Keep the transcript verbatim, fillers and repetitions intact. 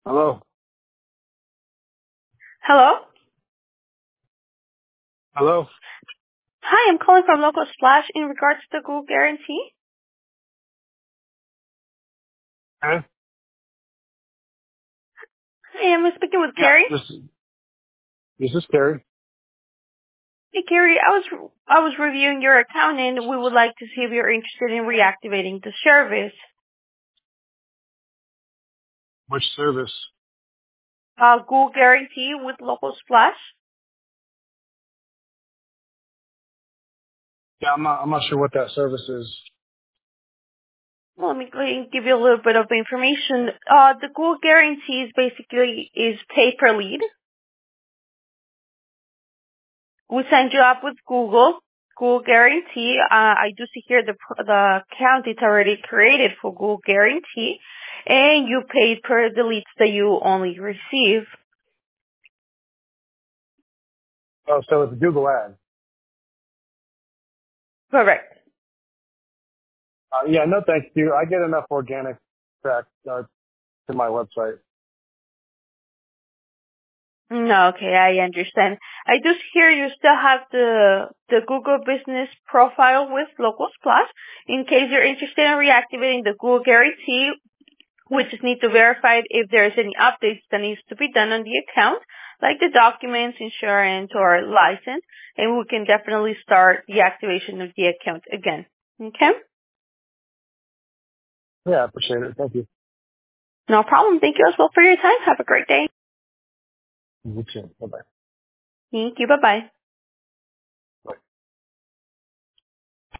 Hello. Hello? Hello. Hi, I'm calling from Local Splash in regards to the Google Guarantee. Huh? Hi, I'm speaking with Yeah. Carrie. This this is Terry. Hey, Carrie, I was I was reviewing your account and we would like to see if you're interested in reactivating the service. Which service? Uh, Google Guarantee with Local Splash. Yeah, I'm not. I'm not sure what that service is. Well, let me go ahead and give you a little bit of information. Uh, the Google Guarantee is basically is pay per lead. We signed you up with Google. Google Guarantee. Uh, I do see here the the account is already created for Google Guarantee, and you paid per the leads that you only receive. Oh, so it's a Google ad. Correct. Uh, yeah, no, thank you. I get enough organic track uh, to my website. No, okay, I understand. I do see here you still have the the Google Business profile with Local Splash. In case you're interested in reactivating the Google Guarantee, we just need to verify if there's any updates that needs to be done on the account, like the documents, insurance, or license, and we can definitely start the activation of the account again. Okay? Yeah, I appreciate it. Thank you. No problem. Thank you as well for your time. Have a great day. You too. Bye bye. Thank you. Bye-bye.